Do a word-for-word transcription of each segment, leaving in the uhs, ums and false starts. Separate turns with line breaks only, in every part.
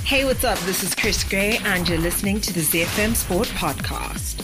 Hey, what's up? This is Chris Gray, and you're listening to the Z F M Sport Podcast.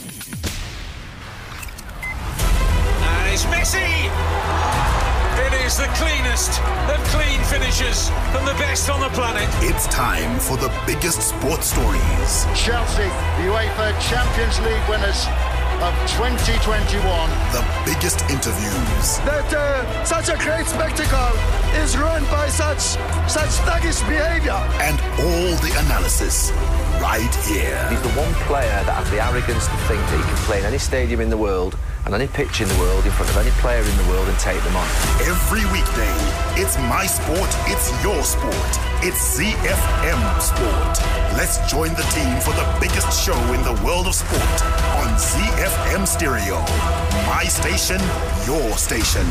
And it's Messi! It is the cleanest of clean finishes from the best on the planet.
It's time for the biggest sports stories.
Chelsea, UEFA Champions League winners of twenty twenty-one.
The biggest interviews.
That uh, such a great spectacle is ruined by such such thuggish behaviour.
And all the analysis right here.
He's the one player that has the arrogance to think that he can play in any stadium in the world and any pitch in the world in front of any player in the world and take them on.
Every weekday, it's my sport, it's your sport. It's Z F M Sport. Let's join the team for the biggest show in the world of sport on Z F M Stereo. My station, your station.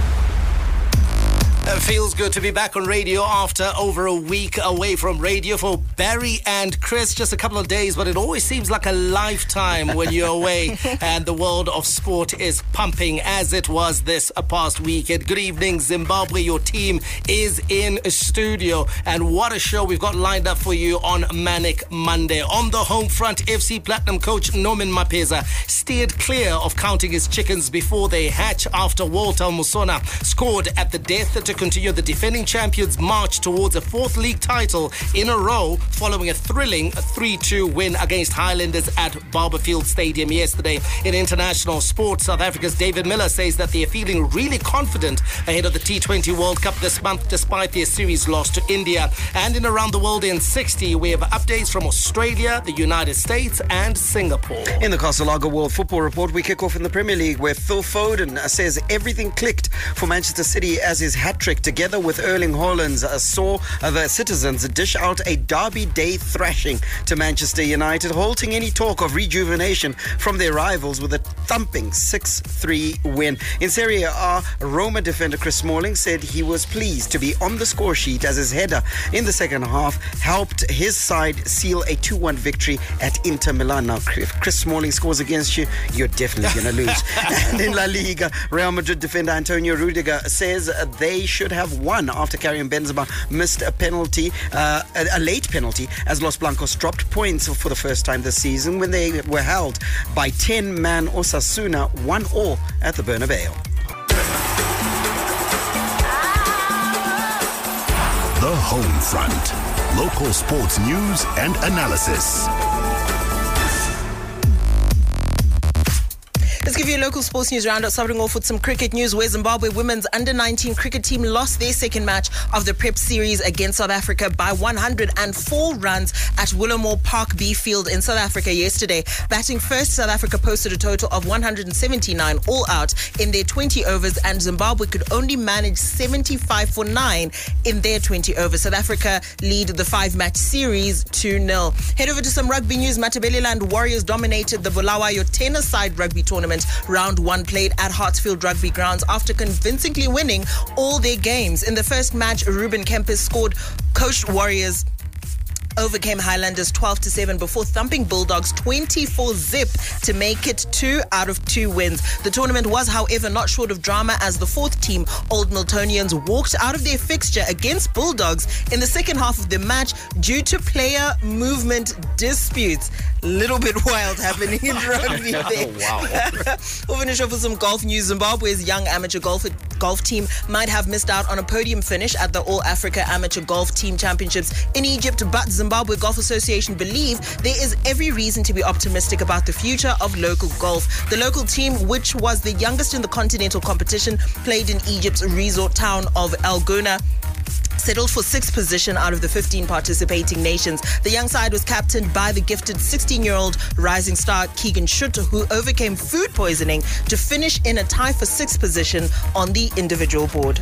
It feels good to be back on radio after over a week away from radio for Barry and Chris. Just a couple of days, but it always seems like a lifetime when you're away and the world of sport is pumping as it was this past weekend. Good evening, Zimbabwe. Your team is in studio, and what a show we've got lined up for you on Manic Monday. On the home front, F C Platinum coach Norman Mapeza steered clear of counting his chickens before they hatch after Walter Musona scored at the death to continue the defending champions' march towards a fourth league title in a row following a thrilling three two win against Highlanders at Barberfield Stadium yesterday. In international sports, South Africa's David Miller says that they are feeling really confident ahead of the T twenty World Cup this month despite their series loss to India. And in Around the World in sixty, we have updates from Australia, the United States and Singapore.
In the Castle Lager World Football Report, we kick off in the Premier League where Phil Foden says everything clicked for Manchester City as his hat-trick together with Erling Haaland uh, saw the citizens dish out a Derby Day thrashing to Manchester United, halting any talk of rejuvenation from their rivals with a thumping six three win. In Serie A, Roma defender Chris Smalling said he was pleased to be on the score sheet as his header in the second half helped his side seal a two one victory at Inter Milan. Now, if Chris Smalling scores against you, you're definitely going to lose. And in La Liga, Real Madrid defender Antonio Rudiger says they should have won after Karim Benzema missed a penalty, uh, a, a late penalty, as Los Blancos dropped points for the first time this season when they were held by ten-man Osasuna one all at the Bernabeu.
The Home Front. Local sports news and analysis.
Let's give you a local sports news roundup, starting off with some cricket news where Zimbabwe women's under nineteen cricket team lost their second match of the Prep Series against South Africa by one hundred four runs at Willamore Park B Field in South Africa yesterday. Batting first, South Africa posted a total of one hundred seventy-nine all out in their twenty overs, and Zimbabwe could only manage seventy-five for nine in their twenty overs. South Africa lead the five-match series two nil. Head over to some rugby news. Matabeleland Warriors dominated the Bulawayo tennis-side rugby tournament. Round one played at Hartsfield Rugby Grounds after convincingly winning all their games. In the first match, Ruben Kempis scored, coached Warriors overcame Highlanders twelve to seven before thumping Bulldogs twenty-four zip to make it two out of two wins. The tournament was, however, not short of drama as the fourth team, Old Miltonians, walked out of their fixture against Bulldogs in the second half of the match due to player movement disputes. Little bit wild happening in rugby there.
Oh, wow.
We'll finish off with some golf news. Zimbabwe's young amateur golf, golf team might have missed out on a podium finish at the All Africa Amateur Golf Team Championships in Egypt, but Zimbabwe Golf Association believe there is every reason to be optimistic about the future of local golf. The local team, which was the youngest in the continental competition, played in Egypt's resort town of El Gouna, settled for sixth position out of the fifteen participating nations. The young side was captained by the gifted sixteen-year-old rising star Keegan Schutt, who overcame food poisoning to finish in a tie for sixth position on the individual board.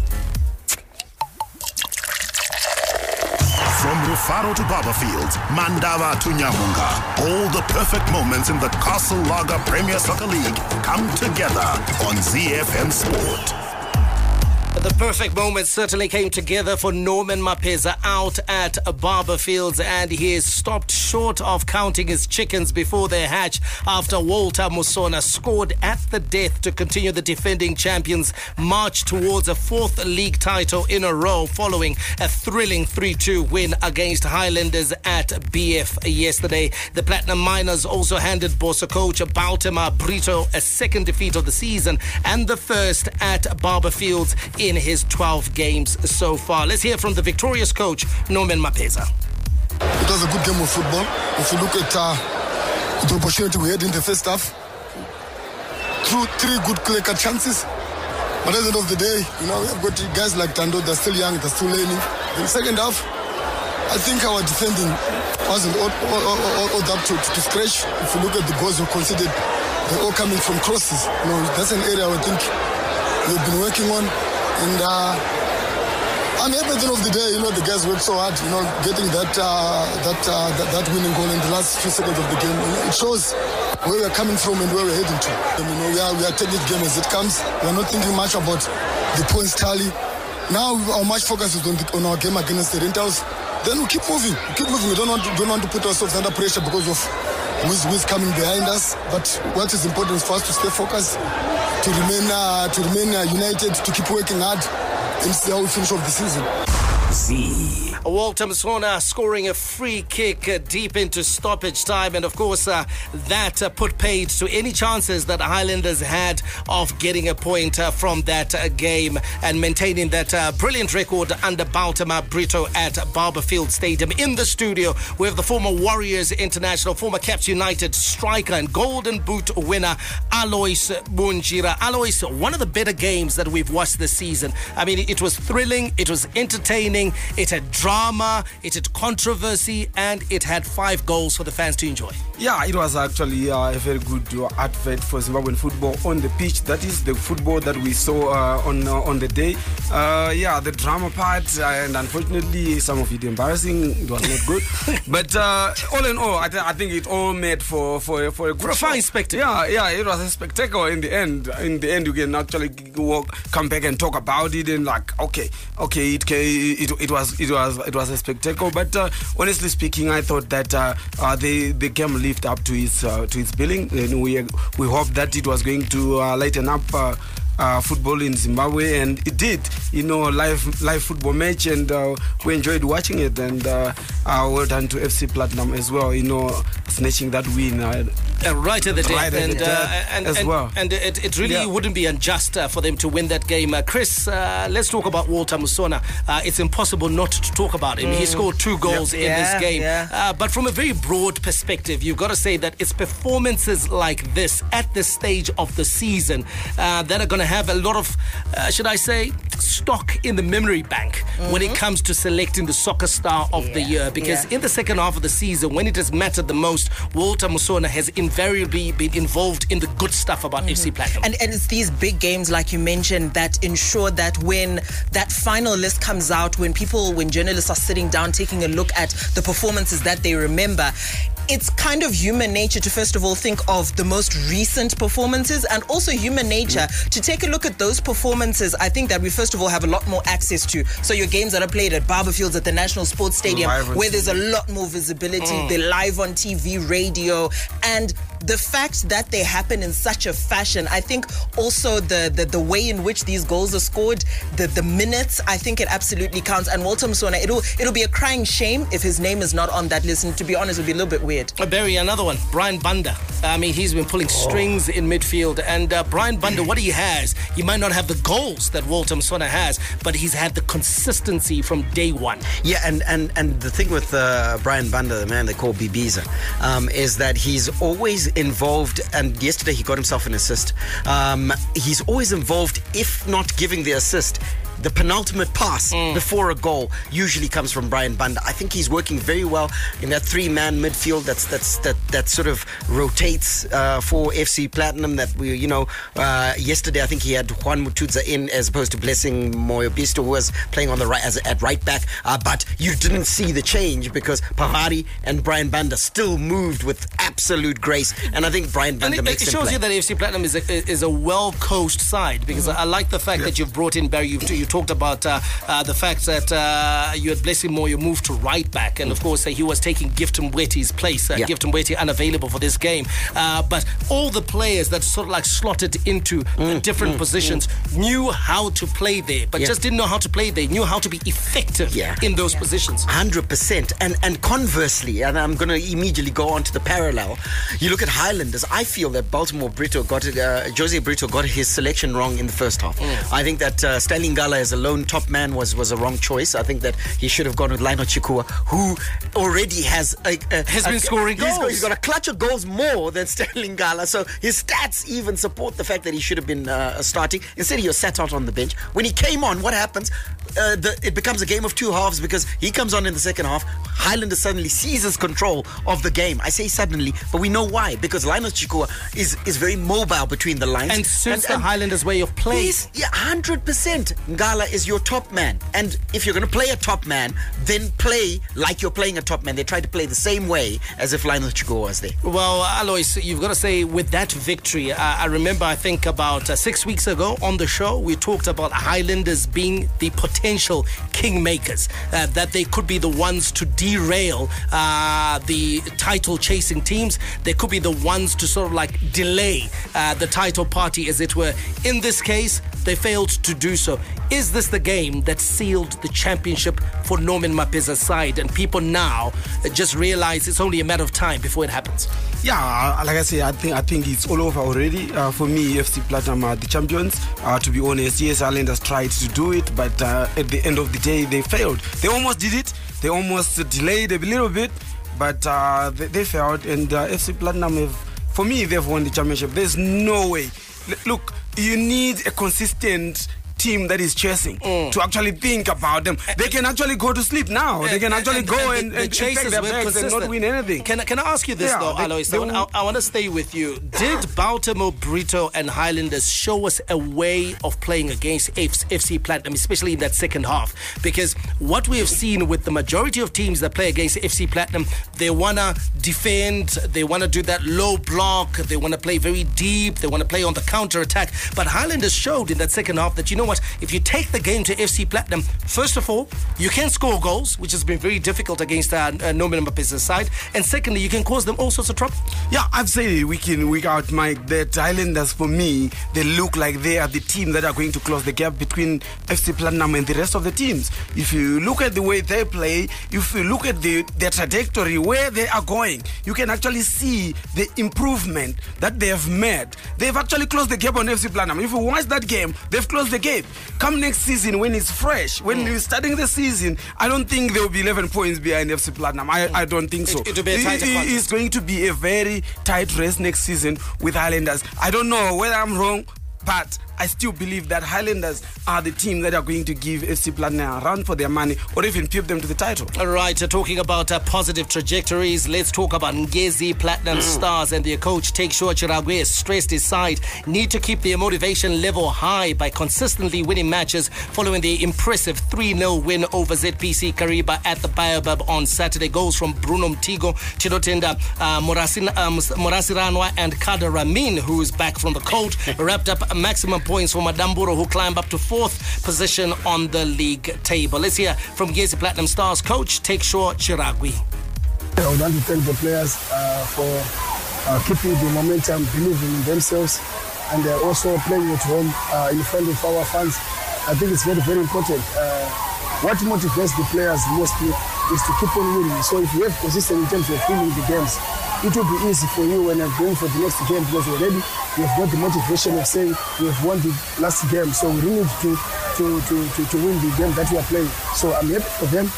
From Rufaro to Barberfield, Mandava to Nyamunga, all the perfect moments in the Castle Lager Premier Soccer League come together on Z F M Sport.
The perfect moment certainly came together for Norman Mapeza out at Barber Fields, and he is stopped short of counting his chickens before they hatch after Walter Musona scored at the death to continue the defending champions' march towards a fourth league title in a row following a thrilling three two win against Highlanders at B F yesterday. The Platinum Miners also handed Bossa coach Baltimore Brito a second defeat of the season and the first at Barber Fields in his twelve games so far. Let's hear from the victorious coach, Norman Mapeza.
It was a good game of football. If you look at uh, the opportunity we had in the first half, through three good clear-cut chances. But at the end of the day, you know, we have got guys like Tando, they're still young, they're still learning. In the second half, I think our defending wasn't all, all, all, all up to, to scratch. If you look at the goals we considered, they're all coming from crosses. You know, that's an area I think we've been working on. And uh, I'm happy at the end of the day, you know, the guys worked so hard, you know, getting that uh, that, uh, that that winning goal in the last few seconds of the game. You know, it shows where we're coming from and where we're heading to. And, you know, we are, we are taking the game as it comes. We're not thinking much about the points tally. Now our much focus is on, the, on our game against the Rentals. Then we keep moving. We keep moving. We don't want to, don't want to put ourselves under pressure because of who's, who's coming behind us. But what is important is for us to stay focused, to remain uh, to remain uh, united, to keep working hard, and see how we finish off the season.
Z. Walter Musona scoring a free kick uh, deep into stoppage time, and of course uh, that uh, put paid to any chances that Highlanders had of getting a point uh, from that uh, game and maintaining that uh, brilliant record under Baltimore Brito at Barber Field Stadium. In the studio we have the former Warriors international, former Caps United striker and Golden Boot winner Alois Bunjira. Alois, one of the better games that we've watched this season. I mean, it was thrilling, it was entertaining, it had drama, it had controversy, and it had five goals for the fans to enjoy.
Yeah, it was actually uh, a very good uh, advert for Zimbabwean football on the pitch. That is the football that we saw uh, on uh, on the day. Uh, yeah, the drama part, uh, and unfortunately some of it embarrassing. It was not good. But uh, all in all, I, th- I think it all made for for for a good
for a fine spectacle.
Yeah, yeah, it was a spectacle in the end. In the end, you can actually walk, come back and talk about it, and like, okay, okay, it it it was it was it was a spectacle. But uh, honestly speaking, I thought that uh, uh, the the game lived up to its uh, to its billing, and we we hoped that it was going to uh, lighten up uh, uh, football in Zimbabwe, and it did. You know, live live football match, and uh, we enjoyed watching it. And uh, uh, well done to F C Platinum as well. You know, snatching that win. Uh,
Uh, right at the death,
right
and,
the death
uh, and,
as
and,
well.
and it, it really
yeah.
wouldn't be unjust uh, for them to win that game. Uh, Chris, uh, let's talk about Walter Musona. Uh, it's impossible not to talk about him. Mm. He scored two goals
yep.
in
yeah,
this game.
Yeah.
Uh, but from a very broad perspective, you've got to say that it's performances like this at this stage of the season uh, that are going to have a lot of, uh, should I say, stock in the memory bank mm-hmm. when it comes to selecting the soccer star of yeah. the year. Because yeah. in the second half of the season, when it has mattered the most, Walter Musona has invariably been involved in the good stuff about mm-hmm. F C Platinum.
And, and it's these big games, like you mentioned, that ensure that when that final list comes out, when people, when journalists are sitting down taking a look at the performances that they remember, it's kind of human nature to first of all think of the most recent performances, and also human nature mm. to take a look at those performances. I think that we first of all have a lot more access to. So your games that are played at Barber Fields, at the National Sports Stadium, where there's a lot more visibility, mm. they're live on T V, radio, and the fact that they happen in such a fashion, I think also the, the, the way in which these goals are scored, the, the minutes, I think it absolutely counts. And Walter Musona, it'll it'll be a crying shame if his name is not on that list. And to be honest, it'll be a little bit weird.
Uh, Barry, another one, Brian Banda. I mean, he's been pulling strings in midfield. And uh, Brian Banda, what he has, he might not have the goals that Walter Musona has, but he's had the consistency from day one.
Yeah, and, and, and the thing with uh, Brian Banda, the man they call Bibiza, um, is that he's always involved, and yesterday he got himself an assist. Um, he's always involved, if not giving the assist. The penultimate pass mm. before a goal usually comes from Brian Banda. I think he's working very well in that three-man midfield that's that's that that sort of rotates uh, for F C Platinum. That we, you know, uh, yesterday I think he had Juan Mutudza in as opposed to Blessing Moyobisto, who was playing on the right as at right back. Uh, but you didn't see the change because Pahari and Brian Banda still moved with absolute grace. And I think Brian Banda
and it,
makes
it
them
shows
play.
you that F C Platinum is a is a well-coached side, because mm-hmm. I, I like the fact yes. that you've brought in Barry. You've, you've talked about uh, uh, the fact that uh, you had Blessing Moyo moved to right back, and of course uh, he was taking Gift Mbweti's place. Uh,
Yeah.
Gift Mbweti unavailable for this game. Uh, but all the players that sort of like slotted into
Mm,
the different
mm,
positions
mm.
knew how to play there, but
Yeah.
just didn't know how to play there, knew how to be effective
Yeah.
in those positions.
one hundred percent. And and conversely, and I'm going to immediately go on to the parallel, you look at Highlanders. I feel that Baltimore Brito got it, uh, Jose Brito got his selection wrong in the first half.
Mm.
I think that uh, Stanley Ngala as a lone top man was, was a wrong choice. I think that he should have gone with Lionel Chikua, who already has a, a,
Has
a,
been scoring
he's
goals.
Got, he's got a clutch of goals more than Stanley Ngala. So his stats even support the fact that he should have been uh, starting. Instead, he was sat out on the bench. When he came on, what happens? Uh, the, it becomes a game of two halves because he comes on in the second half. Highlanders suddenly seizes control of the game. I say suddenly, but we know why. Because Lionel Chikua is, is very mobile between the lines.
And suits the Highlanders' way of playing.
He's, yeah, one hundred percent. Ngala is your top man. And if you're going to play a top man, then play like you're playing a top man. They try to play the same way as if Lionel Chikua was there.
Well, Alois, you've got to say, with that victory, I, I remember, I think about uh, six weeks ago on the show, we talked about Highlanders being the potential kingmakers, uh, that they could be the ones to derail uh, the title-chasing teams. They could be the ones to sort of like delay uh, the title party, as it were. In this case, they failed to do so. Is this the game that sealed the championship for Norman Mapeza's side, and people now just realize it's only a matter of time before it happens?
Yeah, like I say, I think I think it's all over already. Uh, for me, F C Platinum are the champions. Uh, to be honest, yes, Highlanders tried to do it, but uh, at the end of the day, they failed. They almost did it. They almost delayed a little bit, but uh, they, they failed. And uh, F C Platinum have, for me, they've won the championship. There's no way. L- look, you need a consistent team that is chasing mm. to actually think about them. They can actually go to sleep now.
And,
they can actually
and,
go
and,
and,
and,
and,
the
and take their bags and not win anything.
Can, can I ask you this,
yeah,
though,
they,
Alois?
they,
I, I want to stay with you. Did Baltimore Brito and Highlanders show us a way of playing against F C Platinum, especially in that second half? Because what we have seen with the majority of teams that play against F C Platinum, they want to defend, they want to do that low block, they want to play very deep, they want to play on the counter-attack. But Highlanders showed in that second half that, you know what, if you take the game to F C Platinum, first of all, you can score goals, which has been very difficult against uh, uh, Norman Mapeza's side, and secondly, you can cause them all sorts of trouble.
Yeah, I've said it week in, week out, Mike, that Highlanders, for me, they look like they are the team that are going to close the gap between F C Platinum and the rest of the teams. If you look at the way they play, if you look at the their trajectory, where they are going, you can actually see the improvement that they have made. They've actually closed the gap on F C Platinum. If you watch that game, they've closed the gap. Come next season, when it's fresh, when mm. you're starting the season, I don't think there will be eleven points behind F C Platinum. I, mm. I don't think so.
It, it'll be a tighter
it, it's going to be a very tight race next season with Highlanders. I don't know whether I'm wrong, but I still believe that Highlanders are the team that are going to give F C Platinum a run for their money, or even pip them to the title.
All right, uh, talking about uh, positive trajectories, let's talk about Ngezi Platinum mm. Stars and their coach, Takeshua Chiragwe, has stressed his side need to keep their motivation level high by consistently winning matches following the impressive three nil win over Z P C Kariba at the Baobab on Saturday. Goals from Bruno Mtigo, Chidotenda uh, Morasiranwa and Kada Ramin, who is back from the cold, wrapped up a maximum points for Madamburo, who climbed up to fourth position on the league table. Let's hear from Ngezi Platinum Stars coach Takeshua Chiragwe.
I would like to thank the players uh, for uh, keeping the momentum, believing in themselves, and they're also playing at home uh, in front of our fans. I think it's very, very important. Uh, what motivates the players mostly is to keep on winning. So if you have consistency in terms of winning the games, it will be easy for you when you're going for the next game, because already you have got the motivation of saying we have won the last game. So we really need to, to, to, to, to win the game that we are playing. So I'm happy for them.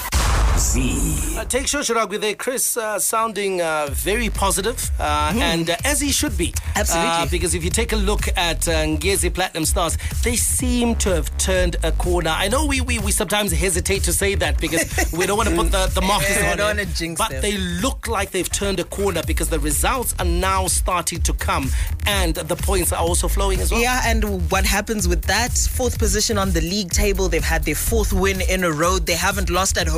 Z. Uh, take Chiragwe there, Chris, uh, sounding uh, very positive, uh, mm. and uh, as he should be.
Absolutely.
Uh, because if you take a look at uh, Ngezi Platinum Stars, they seem to have turned a corner. I know we we, we sometimes hesitate to say that because we don't want to put the, the markers
yeah,
on
don't
it,
jinx
but
them.
they look like they've turned a corner because the results are now starting to come and the points are also flowing as well.
Yeah, and what happens with that? Fourth position on the league table. They've had their fourth win in a row. They haven't lost at home for eight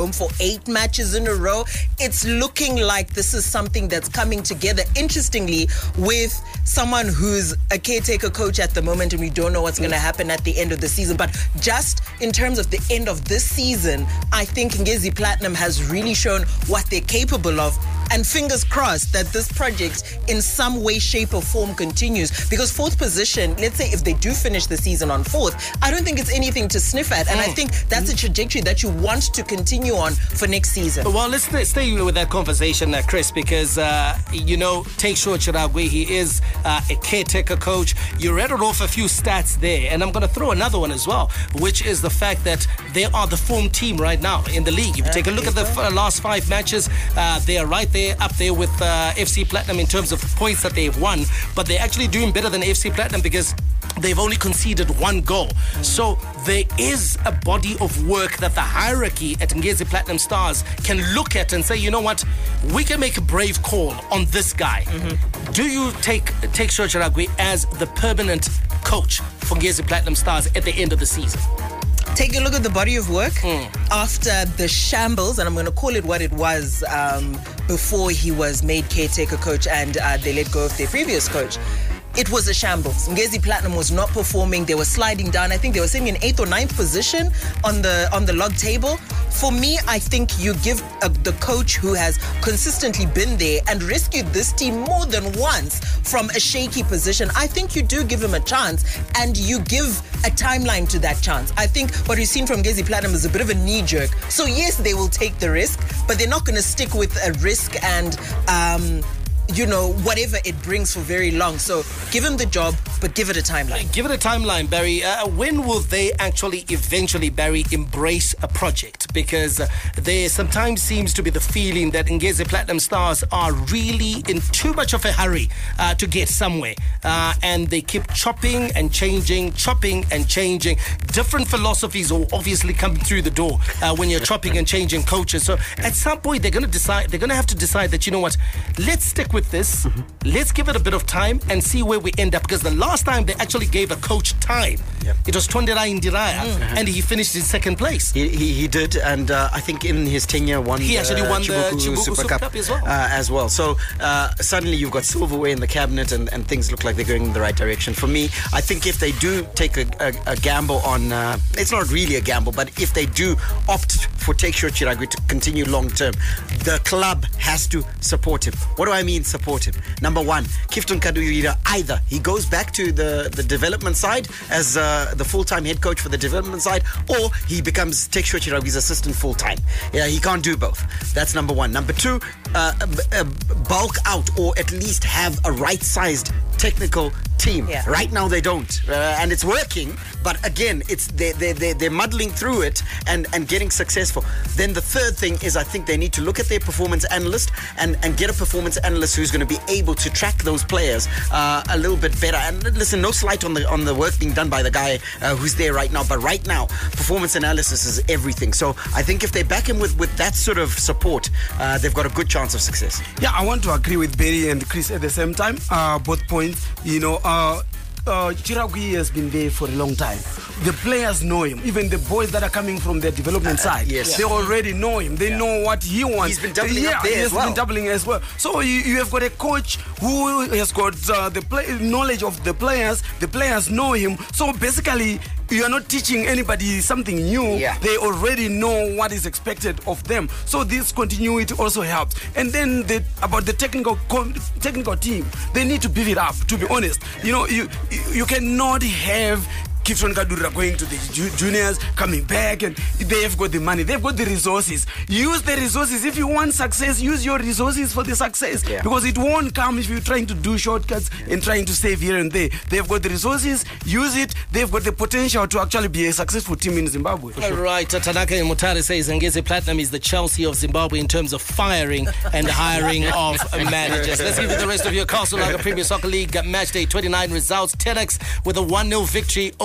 eight matches in a row. It's looking like this is something that's coming together, interestingly, with someone who's a caretaker coach at the moment, and we don't know what's going to happen at the end of the season. But just in terms of the end of this season, I think Ngezi Platinum has really shown what they're capable of. And fingers crossed that this project in some way, shape or form continues. Because fourth position, let's say if they do finish the season on fourth, I don't think it's anything to sniff at. And mm. I think that's a trajectory that you want to continue on for next season.
Well, let's stay with that conversation, uh, Chris, because, uh, you know, Teixeira Chiragwe, he is uh, a caretaker coach. You read it off a few stats there, and I'm going to throw another one as well, which is the fact that they are the form team right now in the league. If you take a look at the f- last five matches, uh, they are right there, up there with uh, F C Platinum in terms of points that they've won, but they're actually doing better than F C Platinum because they've only conceded one goal. Mm. So there is a body of work that the hierarchy at Ngezi Platinum Stars can look at and say, you know what, we can make a brave call on this guy. Mm-hmm. Do you take Teixeira Chiragwe as the permanent coach for Ngezi Platinum Stars at the end of the season?
Take a look at the body of work mm. after the shambles, and I'm going to call it what it was um, before he was made caretaker coach and uh, they let go of their previous coach. It was a shambles. Ngezi Platinum was not performing. They were sliding down. I think they were sitting in eighth or ninth position on the on the log table. For me, I think you give uh, the coach who has consistently been there and rescued this team more than once from a shaky position. I think you do give him a chance, and you give a timeline to that chance. I think what we've seen from Ngezi Platinum is a bit of a knee jerk. So yes, they will take the risk, but they're not going to stick with a risk and um, you know, whatever it brings for very long. So give him the job, but give it a timeline.
Give it a timeline, Barry. Uh, when will they actually eventually, Barry, embrace a project? Because uh, there sometimes seems to be the feeling that Ngezi Platinum Stars are really in too much of a hurry uh, to get somewhere. Uh, and they keep chopping and changing, chopping and changing. Different philosophies will obviously come through the door uh, when you're chopping and changing coaches. So at some point, they're going to decide, they're going to have to decide that, you know what, let's stick with this, mm-hmm. let's give it a bit of time and see where we end up, because the last time they actually gave a coach time, yep. it was Tondela Indiraya, mm-hmm. and he finished in second place.
He he, he did, and uh, I think in his tenure won
he actually
uh,
won
Chibuku
the Chibuku
Super,
Super
Cup,
Cup as well.
Uh, as well. So uh, suddenly you've got silverware in the cabinet, and, and things look like they're going in the right direction. For me, I think if they do take a, a, a gamble on, uh, it's not really a gamble, but if they do opt for Teixeira Chiragwe to continue long term, the club has to support him. What do I mean support him? Number one, Kifton Kadurira, either he goes back to the, the development side as uh, the full-time head coach for the development side, or he becomes Teixeira Chiragwe's assistant full-time. Yeah, he can't do both. That's number one. Number two, uh, uh, bulk out, or at least have a right-sized technical team. Yeah. Right now they don't, uh, and it's working, but again, it's they they they they're muddling through it and and getting successful. Then the third thing is, I think they need to look at their performance analyst and and get a performance analyst who's going to be able to track those players uh, a little bit better. And listen, no slight on the on the work being done by the guy uh, who's there right now, but right now performance analysis is everything. So I think if they back him with with that sort of support, uh, they've got a good chance of success.
Yeah, I want to agree with Barry and Chris at the same time. Uh, both points, you know. Uh, Uh, Chiragwe has been there for a long time. The players know him. Even the boys that are coming from the development uh, side,
yes.
they already know him. They yeah. know what he wants.
He's been doubling
yeah,
up there
he has
as well.
been doubling as well. So you, you have got a coach who has got uh, the play, knowledge of the players. The players know him. So basically, you are not teaching anybody something new.
Yeah.
They already know what is expected of them. So this continuity also helps. And then the, about the technical technical team, they need to beef it up. To be yeah. honest, you know, you you cannot have Kifton Kadurira going to the ju- juniors, coming back, and they've got the money, they've got the resources. Use the resources. If you want success, use your resources for the success. Yeah. Because it won't come if you're trying to do shortcuts yeah. and trying to save here and there. They've got the resources, use it. They've got the potential to actually be a successful team in Zimbabwe.
All sure. right, Tanaka Mutare says Ngezi Platinum is the Chelsea of Zimbabwe in terms of firing and hiring of managers. Let's give you the rest of your Castle Lager Premier Soccer League match day twenty-nine results. Tenax with a one nil victory over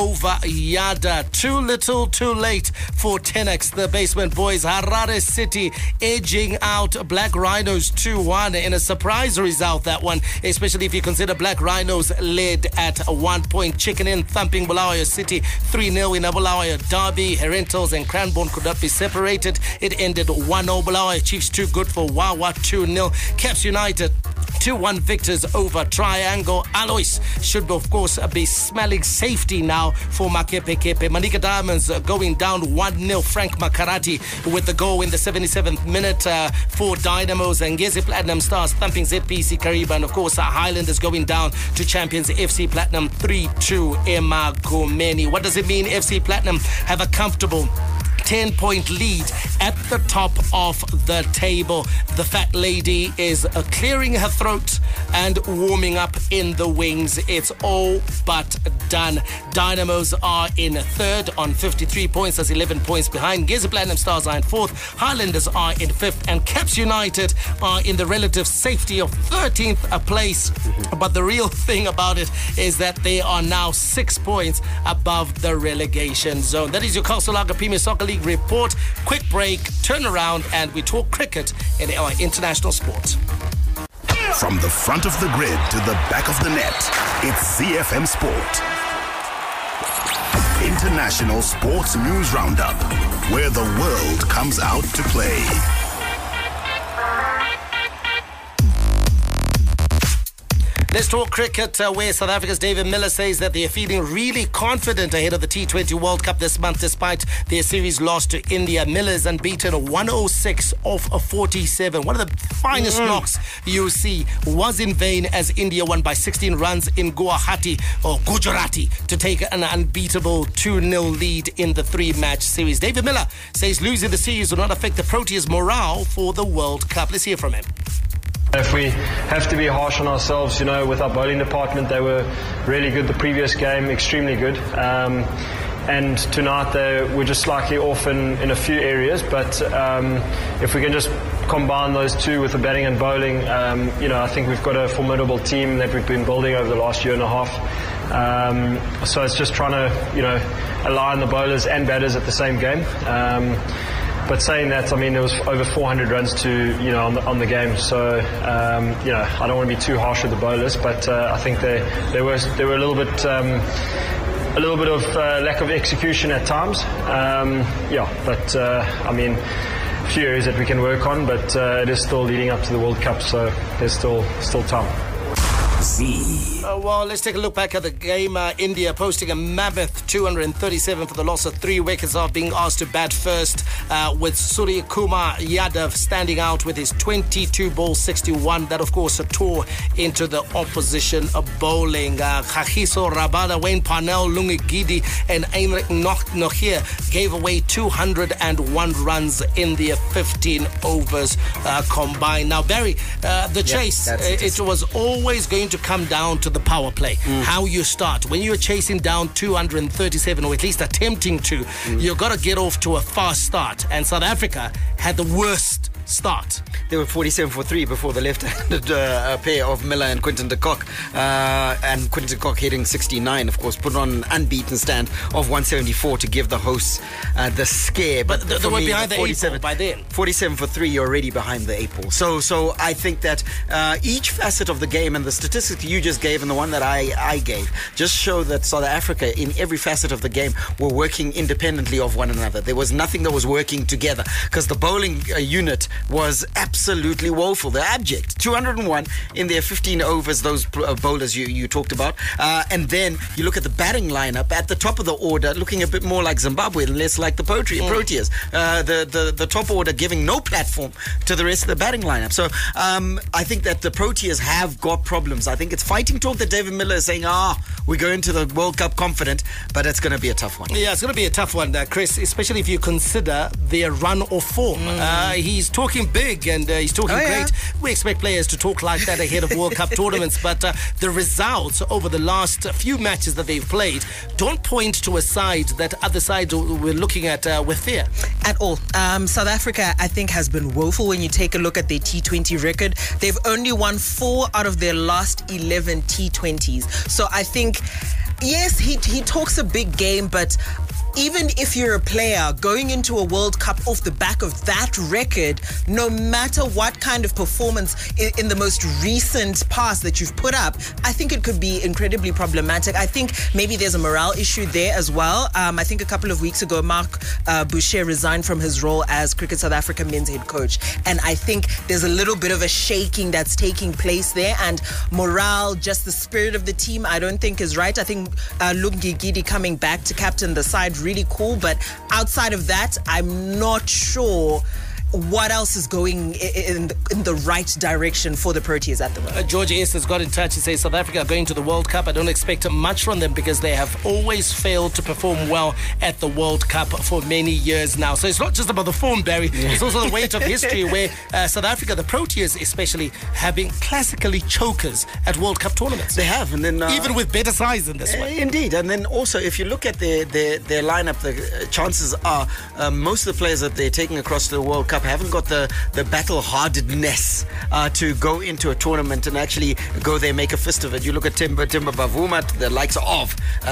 over Yada. Too little, too late for Tenax, the Basement Boys. Harare City edging out Black Rhinos two one in a surprise result, that one, especially if you consider Black Rhinos led at one point. Chicken in thumping Bulawayo City three nil in a Bulawayo derby. Herentals and Cranbourne could not be separated. It ended one nil. Bulawayo Chiefs too good for Wawa two nil. Caps United two one victors over Triangle. Alois should, of course, be smelling safety now for Makepekepe. Manika Diamonds going down one nil. Frank Makarati with the goal in the seventy-seventh minute uh, for Dynamos, and Ngezi Platinum Stars thumping Z P C Kariba. And, of course, uh, Highlanders going down to champions F C Platinum three two Emagomeni. What does it mean? F C Platinum have a comfortable ten-point lead at the top of the table. The fat lady is uh, clearing her throat and warming up in the wings. It's all but done. Dynamos are in third on fifty-three points. That's eleven points behind. Ngezi Platinum Stars are in fourth. Highlanders are in fifth. And Caps United are in the relative safety of thirteenth place. Mm-hmm. But the real thing about it is that they are now six points above the relegation zone. That is your Castle Lager Premier Soccer League report. Quick break, turn around, and we talk cricket in our international sport.
From the front of the grid to the back of the net, it's C F M Sport. International Sports News Roundup, where the world comes out to play.
Let's talk cricket, uh, where South Africa's David Miller says that they are feeling really confident ahead of the T twenty World Cup this month, despite their series loss to India. Miller's unbeaten one oh six off of forty-seven. One of the finest mm. knocks you see was in vain, as India won by sixteen runs in Guwahati or Gujarati to take an unbeatable two nil lead in the three-match series. David Miller says losing the series will not affect the Proteas' morale for the World Cup. Let's hear from him.
If we have to be harsh on ourselves, you know, with our bowling department, they were really good the previous game, extremely good. Um, and tonight they were just slightly off in, in a few areas, but um, if we can just combine those two with the batting and bowling, um, you know, I think we've got a formidable team that we've been building over the last year and a half. Um, so it's just trying to, you know, align the bowlers and batters at the same game. Um, But saying that, I mean, there was over four hundred runs to, you know, on the, on the game. So, um, you know, I don't want to be too harsh with the bowlers, but uh, I think they they were they were a little bit um, a little bit of uh, lack of execution at times. Um, yeah, but uh, I mean, a few areas that we can work on, but uh, it is still leading up to the World Cup, so there's still still time.
Z. Uh, well, let's take a look back at the game. Uh, India posting a mammoth two hundred thirty-seven for the loss of three wickets, of being asked to bat first, uh, with Surya Kumar Yadav standing out with his twenty-two ball sixty-one. That, of course, tore into the opposition bowling. Uh, Kagiso Rabada, Wayne Parnell, Lungi Gidi, and Heinrich Nochir gave away two hundred one runs in their fifteen overs uh, combined. Now, Barry, uh, the
yeah,
chase, uh,
it,
it was always going to come down to the power play. Mm. How you start. When you're chasing down two hundred thirty-seven, or at least attempting to, mm. you've got to get off to a fast start. And South Africa had the worst start.
They were forty-seven for three before the left-handed uh, pair of Miller and Quinton de Kock. Uh, and Quinton de Kock hitting sixty-nine, of course, put on an unbeaten stand of one seventy-four to give the hosts uh, the scare.
But, but they were me, behind the eight ball by then.
forty-seven for three, you're already behind the eight ball. So, so I think that uh, each facet of the game, and the statistics you just gave and the one that I, I gave, just show that South Africa, in every facet of the game, were working independently of one another. There was nothing that was working together, because the bowling uh, unit was absolutely woeful. They're abject. two hundred one in their fifteen overs, those uh, bowlers you, you talked about. Uh, and then you look at the batting lineup at the top of the order, looking a bit more like Zimbabwe and less like the Prote- mm. Proteas. Uh, the, the, the top order giving no platform to the rest of the batting lineup. So um, I think that the Proteas have got problems. I think it's fighting talk that David Miller is saying, ah, we go into the World Cup confident, but it's going to be a tough one.
Yeah, it's going to be a tough one, uh, Chris, especially if you consider their run or form. Mm. Uh, he's talking big and uh, he's talking oh, yeah. great. We expect players to talk like that ahead of World Cup tournaments, but uh, the results over the last few matches that they've played don't point to a side that other side we're looking at uh, with fear.
At all. Um, South Africa, I think, has been woeful when you take a look at their T twenty record. They've only won four out of their last eleven T twenties. So I think Yes, he he talks a big game, but even if you're a player going into a World Cup off the back of that record, no matter what kind of performance in, in the most recent past that you've put up, I think it could be incredibly problematic. I think maybe there's a morale issue there as well. Um, I think a couple of weeks ago, Mark uh, Boucher resigned from his role as Cricket South Africa men's head coach. And I think there's a little bit of a shaking that's taking place there. And morale, just the spirit of the team, I don't think is right. I think uh, Lungi Gidi coming back to captain the side, really cool, but outside of that, I'm not sure what else is going in, in the right direction for the Proteas at the moment.
Uh, George Easter's got in touch and says South Africa are going to the World Cup. I don't expect much from them because they have always failed to perform well at the World Cup for many years now. So it's not just about the form, Barry. Yeah. It's also the weight of history where uh, South Africa, the Proteas especially, have been classically chokers at World Cup tournaments.
They have, and then uh,
even with better size than this
uh,
one.
Indeed, and then also if you look at their their, their lineup, the uh, chances are uh, most of the players that they're taking across to the World Cup haven't got the, the battle-heartedness uh, to go into a tournament and actually go there, make a fist of it. You look at Timber, Timber Bavuma, the likes of uh,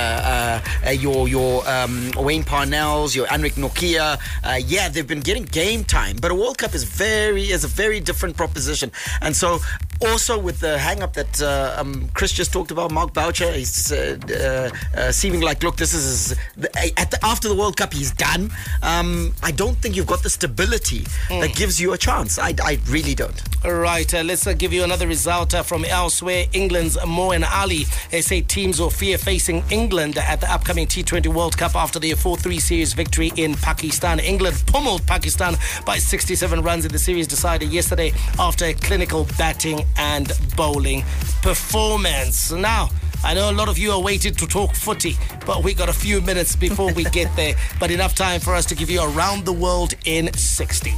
uh, uh, your your um, Wayne Parnells, your Anric Nokia. Uh, yeah, they've been getting game time, but a World Cup is very is a very different proposition. And so also with the hang-up that uh, um, Chris just talked about, Mark Boucher, he's uh, uh, uh, seeming like, look, this is his, at the, after the World Cup, he's done. Um, I don't think you've got the stability mm. that gives you a chance. I, I really don't.
All right, uh, let's uh, give you another result uh, from elsewhere. England's Moeen Ali uh, say teams will fear facing England at the upcoming T twenty World Cup after their four three series victory in Pakistan. England pummeled Pakistan by sixty-seven runs in the series decided yesterday after a clinical batting and bowling performance. Now, I know a lot of you are waiting to talk footy, but we got a few minutes before we get there. But enough time for us to give you around the world in sixty.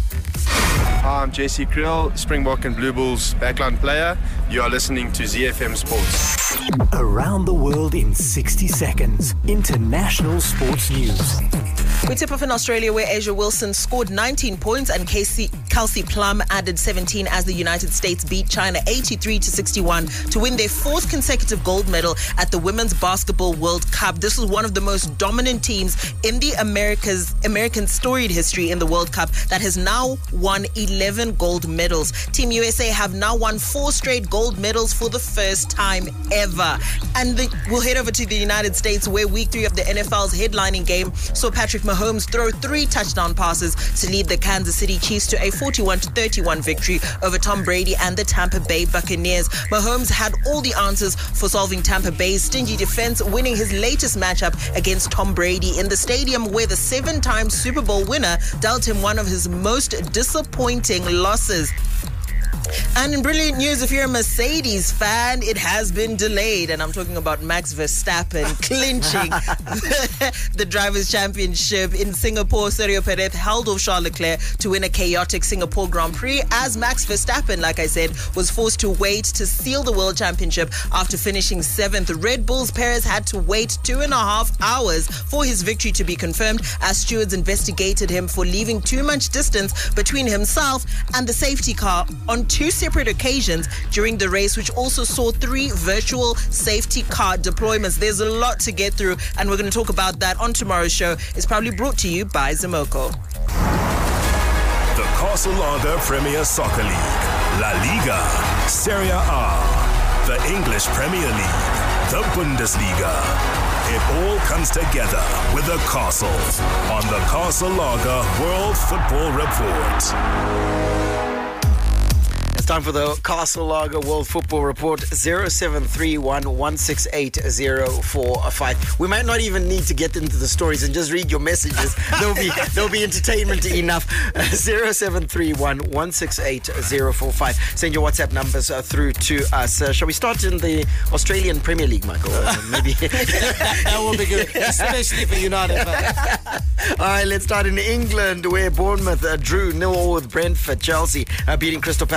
Hi, I'm J C Kriel, Springbok and Blue Bulls backline player. You are listening to Z F M Sports.
Around the world in sixty seconds. International sports news.
We tip off in Australia where Asia Wilson scored nineteen points and Casey, Kelsey Plum added seventeen as the United States beat China eighty-three to sixty-one to win their fourth consecutive gold medal at the Women's Basketball World Cup. This was one of the most dominant teams in the America's American storied history in the World Cup that has now won eleven gold medals. Team U S A have now won four straight gold medals for the first time ever. And the, we'll head over to the United States where week three of the N F L's headlining game saw Patrick Mahomes throw three touchdown passes to lead the Kansas City Chiefs to a forty-one to thirty-one victory over Tom Brady and the Tampa Bay Buccaneers. Mahomes had all the answers for solving Tampa Bay's stingy defense, winning his latest matchup against Tom Brady in the stadium where the seven-time Super Bowl winner dealt him one of his most disappointing losses. And in brilliant news, if you're a Mercedes fan, it has been delayed. And I'm talking about Max Verstappen clinching the, the Drivers' Championship in Singapore. Sergio Perez held off Charles Leclerc to win a chaotic Singapore Grand Prix as Max Verstappen, like I said, was forced to wait to seal the World Championship after finishing seventh. Red Bull's Perez had to wait two and a half hours for his victory to be confirmed as stewards investigated him for leaving too much distance between himself and the safety car on two separate occasions during the race, which also saw three virtual safety car deployments. There's a lot to get through, and we're going to talk about that on tomorrow's show. It's probably brought to you by Zimoco.
The Casalaga Premier Soccer League, La Liga, Serie A, the English Premier League, the Bundesliga. It all comes together with the Castle on the Casalaga World Football Report.
It's time for the Casalaga World Football Report. Zero seven three one one six eight zero four five. We might not even need to get into the stories and just read your messages. There'll be there'll be entertainment enough. Zero seven three one one six eight zero four five. Send your WhatsApp numbers uh, through to us. Uh, shall we start in the Australian Premier League, Michael? Uh, maybe
that will be good, especially for United.
All right, let's start in England, where Bournemouth uh, drew nil all with Brentford. Chelsea uh, beating Crystal Palace uh,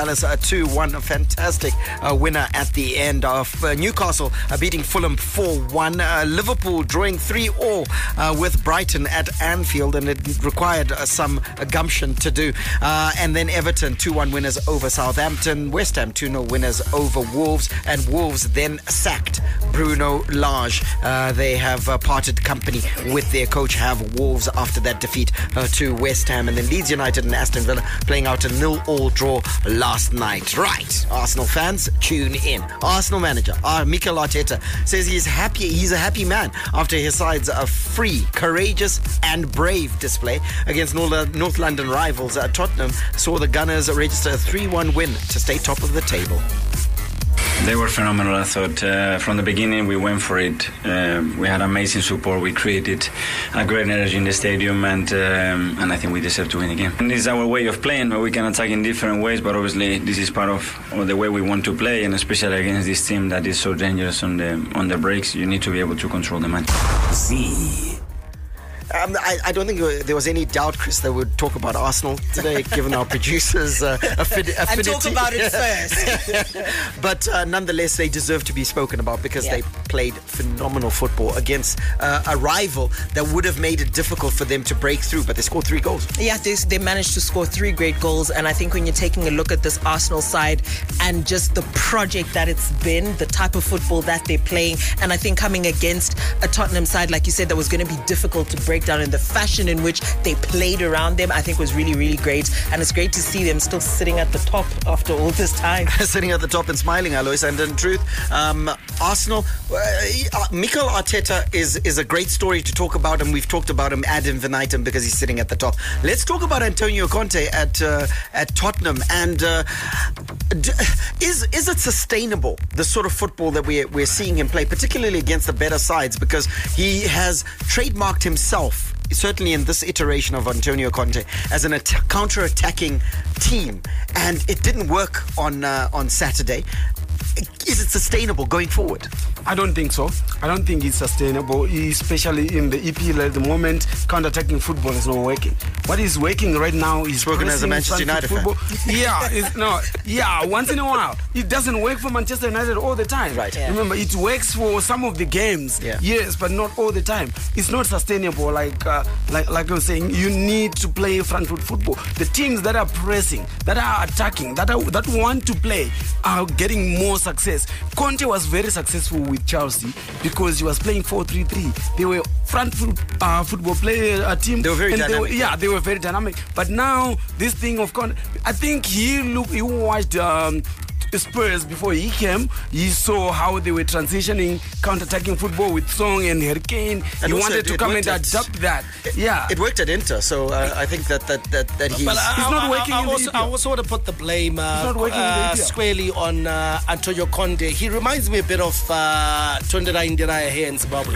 two one. A fantastic uh, winner at the end of uh, Newcastle uh, beating Fulham four one. Uh, Liverpool drawing three all uh, with Brighton at Anfield, and it required uh, some uh, gumption to do. Uh, and then Everton two one winners over Southampton. West Ham two nil winners over Wolves, and Wolves then sacked Bruno Lage. Uh, they have uh, parted company with their coach, have Wolves, after that defeat uh, to West Ham. And then Leeds United and Aston Villa playing out a nil-all draw last night. Right, Arsenal fans, tune in. Arsenal manager uh, Mikel Arteta says he's happy. He's a happy man after his side's a free, courageous and brave display against North, North London rivals. Uh, Tottenham saw the Gunners register a three one win to stay top of the table.
They were phenomenal. I thought uh, from the beginning we went for it. Uh, we had amazing support. We created a great energy in the stadium, and um, and I think we deserve to win again. And this is our way of playing. We can attack in different ways, but obviously this is part of, of the way we want to play, and especially against this team that is so dangerous on the on the breaks. You need to be able to control the match.
Z. Um, I, I don't think there was any doubt, Chris, that we'd talk about Arsenal today, given our producers' uh, affi- affinity.
And talk about it first.
But uh, nonetheless, they deserve to be spoken about because yeah. they played phenomenal football against uh, a rival that would have made it difficult for them to break through, but they scored three goals.
Yeah, they, they managed to score three great goals, and I think when you're taking a look at this Arsenal side and just the project that it's been, the type of football that they're playing, and I think coming against a Tottenham side, like you said, that was going to be difficult to break down, in the fashion in which they played around them, I think was really, really great. And it's great to see them still sitting at the top after all this time.
Sitting at the top and smiling, Alois. And in truth, um, Arsenal, uh, Mikel Arteta is, is a great story to talk about, and we've talked about him ad infinitum because he's sitting at the top. Let's talk about Antonio Conte at uh, at Tottenham. And uh, is is it sustainable, the sort of football that we're, we're seeing him play, particularly against the better sides? Because he has trademarked himself, certainly in this iteration of Antonio Conte, as an at- counter-attacking team, and it didn't work on uh, on Saturday. Is it sustainable going forward?
I don't think so. I don't think it's sustainable, especially in the E P L at the moment. Counter-attacking football is not working. What is working right now is
spoken as a Manchester United
football.
fan.
Yeah, it's, no, yeah. Once in a while, it doesn't work for Manchester United all the time.
Right.
Yeah. Remember, it works for some of the games.
Yeah.
Yes, but not all the time. It's not sustainable. Like, uh, like, like I was saying, you need to play front foot football. The teams that are pressing, that are attacking, that are that want to play, are getting more success. Conte was very successful with Chelsea because he was playing four three three. They were front foot uh, football player uh, team.
They were very
and
dynamic.
They were, yeah, they were very dynamic. But now this thing of Conte, I think he look he watched um, Spurs before he came. He saw how they were transitioning counter-attacking football with Song and Harry Kane.
And
he
also
wanted
it,
to
it
come and
at,
adapt that.
It,
yeah,
it worked at Inter, so uh, I think that that that, that he's,
but I,
he's not
I,
working.
I, I,
in the
also,
E P L.
I also want to put the blame uh,
not working in the
uh,
E P L.
squarely on uh, Antonio Conte. He reminds me a bit of uh, Tundera Indiraya here in Zimbabwe.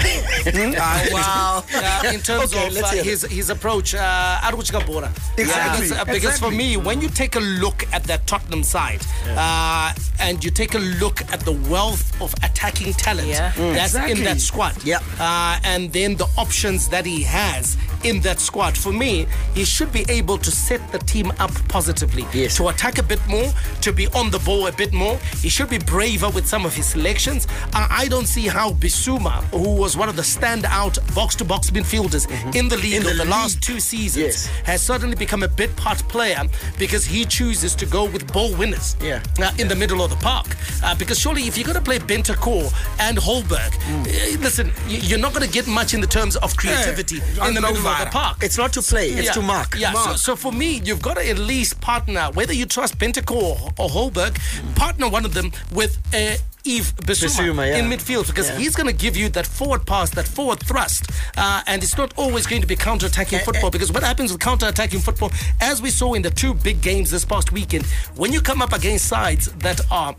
uh,
wow.
Uh, in terms
Okay,
of
let's
uh,
hear
his his approach, uh, Aruchika Bora.
Exactly.
Uh, because
exactly.
for me, when you take a look at that Tottenham side, yeah. uh, and you take a look at the wealth of attacking talent
Yeah.
mm. that's
Exactly.
in that squad,
Yeah.
uh, and then the options that he has in that squad, for me, he should be able to set the team up positively,
yes.
to attack a bit more, to be on the ball a bit more. He should be braver with some of his selections. Uh, I don't see how Bissouma, who was one of the standout box-to-box midfielders mm-hmm. in the league
in the
over the
league.
last two seasons,
yes.
has certainly become a bit part player because he chooses to go with ball winners
yeah.
uh, in
yeah.
the middle of the park. Uh, because surely if you're going to play Bentancur and Holberg, mm. uh, listen, you're not going to get much in the terms of creativity
yeah.
in the middle of the park.
It's not to play, it's
yeah.
to mark.
Yeah,
mark.
So, so for me, you've got to at least partner, whether you trust Bentancur or Holberg, mm. partner one of them with uh, Yves Bissouma,
Bissouma, yeah.
in midfield, because
yeah.
he's going to give you that forward pass, that forward thrust, uh, and it's not always going to be counter-attacking uh, football, uh, because what happens with counter-attacking football, as we saw in the two big games this past weekend, when you come up against sides that are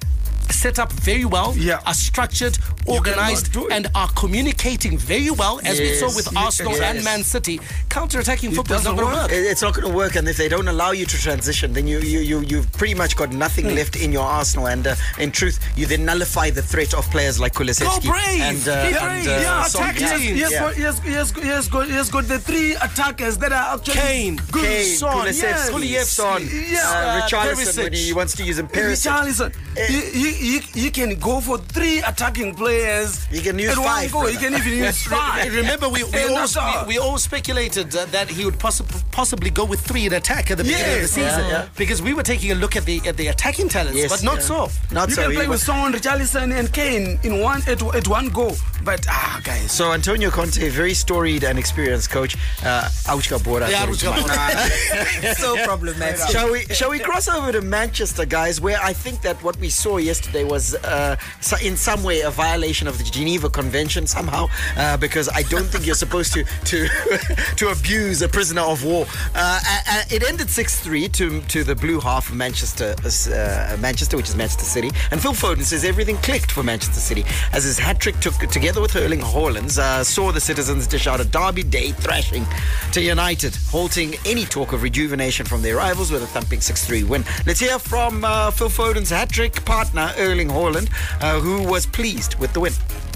set up very well,
yeah.
are structured, organized, and are communicating very well, as yes. we saw with Arsenal yes. and Man City. Counter-attacking football is not going to work.
It's not going to work, and if they don't allow you to transition, then you, you, you, you've pretty much got nothing mm. left in your arsenal, and uh, in truth, you then nullify the threat of players like Kulusevski.
Go Brave!
And, uh,
Be
and,
brave!
uh,
yeah,
Son.
attack
Yeah.
team. Yes,
Yeah.
yes, yes, yes, yes, got, yes, got the three attackers that are actually
Kane,
good.
Kane,
Son,
Kulusevski,
yes.
Son,
Yeah.
uh,
Uh,
Richarlison when he wants to use him.
Richarlison, he, he, he, he can go for three attacking players.
He can use
at
five.
One go. He can even use five.
Remember, we, we, all, we, we all speculated uh, that he would possi- possibly go with three in attack at the beginning
yes.
of the season
Yeah, yeah.
because we were taking a look at the at the attacking talents,
Yes,
but not
yeah.
so.
Not
you
so.
can play
He
with
was-
Son, Richarlison, and Kane in one at, at one go. But ah, guys.
So Antonio Conte, very storied and experienced coach. Uh, Auchka Bora.
Yeah, Auchka Bora.
So problematic.
Shall we? Shall we cross over to Manchester, guys? Where I think that what we saw yesterday was, uh, so- in some way, a violation of the Geneva Convention somehow, uh, because I don't think you're supposed to to to abuse a prisoner of war. Uh, uh, it ended six three to to the blue half of Manchester, uh, Manchester, which is Manchester City. And Phil Foden says everything clicked for Manchester City as his hat trick took together with Erling Haaland's uh, saw the citizens dish out a Derby Day thrashing to United, halting any talk of rejuvenation from their rivals with a thumping six three win. Let's hear from uh, Phil Foden's hat-trick partner, Erling Haaland, uh, who was pleased with the win.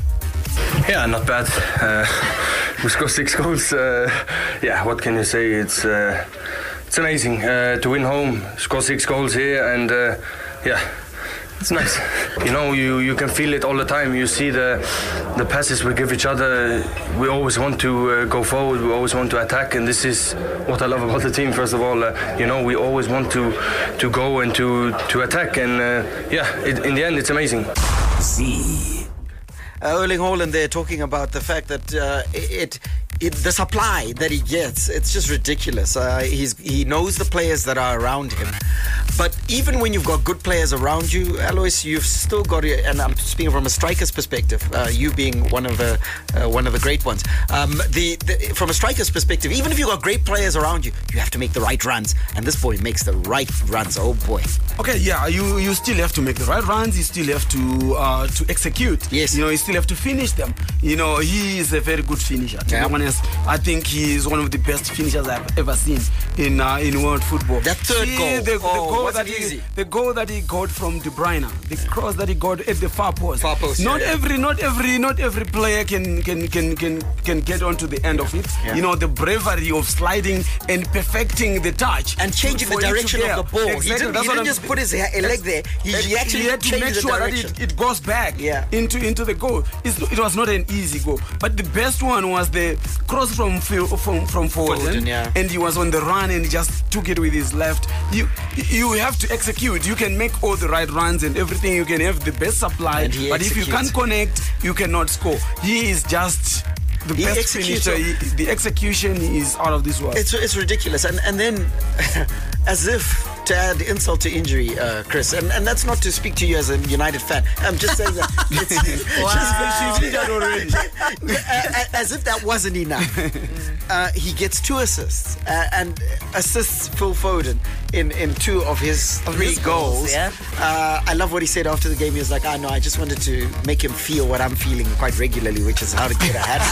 Yeah, not bad. Uh, we scored six goals. Uh, yeah, what can you say? It's uh, it's amazing uh, to win home, score six goals here, and uh, yeah. It's nice. You know, you, you can feel it all the time. You see the the passes we give each other. We always want to uh, go forward. We always want to attack, and this is what I love about the team. First of all, uh, you know, we always want to to go and to to attack, and uh, yeah, it, in the end, it's amazing.
Z. Uh, Erling Haaland there talking about the fact that uh, it. It, the supply that he gets, it's just ridiculous. Uh, he's he knows the players that are around him, but even when you've got good players around you, Alois, you've still got to, and I'm speaking from a striker's perspective, uh, you being one of the uh, one of the great ones. Um, the, the from a striker's perspective, even if you've got great players around you, you have to make the right runs, and this boy makes the right runs. Oh boy.
Okay, yeah, you you still have to make the right runs. You still have to uh, to execute.
Yes.
You know, you still have to finish them. You know, he is a very good finisher. To
Yeah.
be honest, I think he is one of the best finishers I've ever seen in uh, in world football.
That third
See,
goal,
the, the
oh,
goal
wasn't
that he,
easy.
the goal that he got from De Bruyne, the cross that he got at the far post.
Far post,
Not
yeah, yeah.
every, not every, not every player can can can can can get onto the end of it.
Yeah.
You know, the bravery of sliding and perfecting the touch
And changing the
for it to
direction
get-
of the ball.
Exactly.
He didn't,
That's
he
what
didn't
I'm-
just put his ha- leg there. He, he actually
he had to
changed
make
the
sure that
direction.
it, it goes back
Yeah.
into into the goal. It's, it was not an easy goal, but the best one was the cross from Phil- from from Foden,
Foden, yeah.
and he was on the run and he just took it with his left. You you have to execute. You can make all the right runs and everything. You can have the best supply,
And he
but if you
executes.
can't connect, you cannot score. He is just the
He
best
executes
finisher.
all-
He- the execution is out of this world.
It's it's ridiculous, and and then as if to add insult to injury, uh, Chris, and, and that's not to speak to you as a United fan. I'm just saying that it's just, as if that wasn't enough. Uh, he gets two assists uh, and assists Phil Foden in, in two of his
Of
three
his
goals.
goals, yeah.
Uh, I love what he said after the game. He was like, "I know, I just wanted to make him feel what I'm feeling quite regularly, which is how to get a hat."